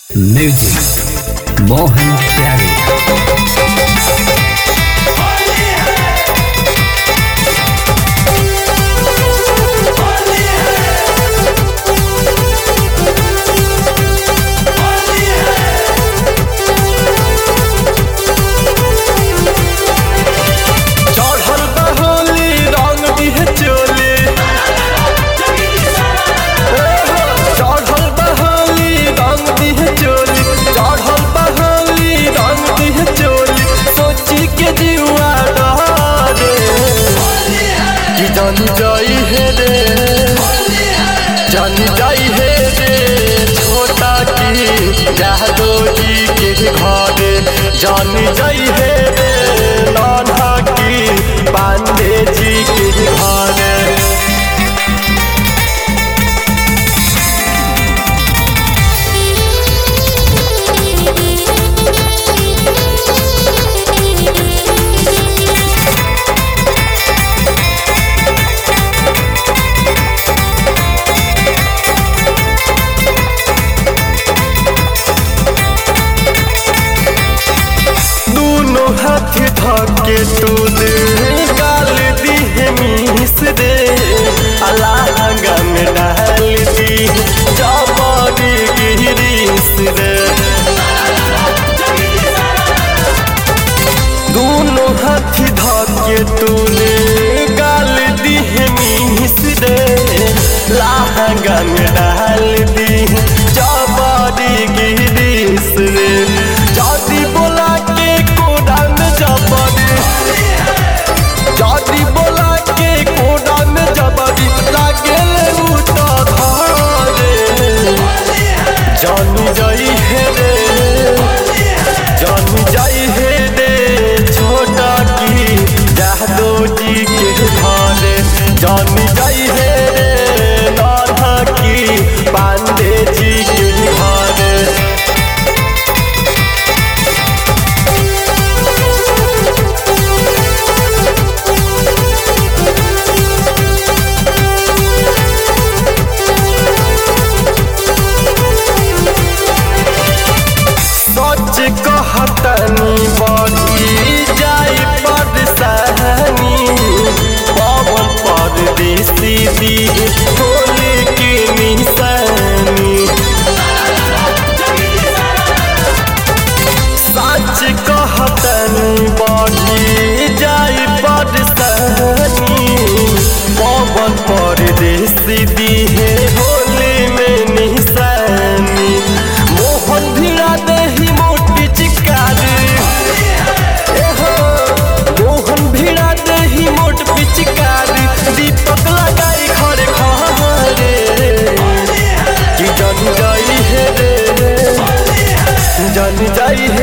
Music Mohan प्यारे। जानी जाई है रे छोटा की जादो जी के घरे, जानी जाई है रे नाना की पांडे जी के घरे। हाथ धके तूद गाल दी है मीस दे, अलहंगा में डाल दी जबरी गिरीस दे। दोनों हाथ धके तूद गाल दी है मीस दे, लहंगा में डाल दी जबरी गिरीस दे। जादी बोला जादी बोला के कोडा में जबरी लागेल उता धारे, जानी जाई है रे, जानी जाई है रे छोटा की जादो जी के घरे, जानी जाई है रे नाना की पांडे जी के घरे। कहतनी बड़ी जाई परेशानी, पवन परदेसी दी होली की निशानी। सच कहतनी बड़ी जाई परेशानी, पवन परदेसी दी है होली में निशानी। मोहन भिड़ा दही मोहन भिड़ा दही मोट पिचकारी, दीपक लगाई खड़े खड़े कि जानी जाई है रे, जानी जाई है।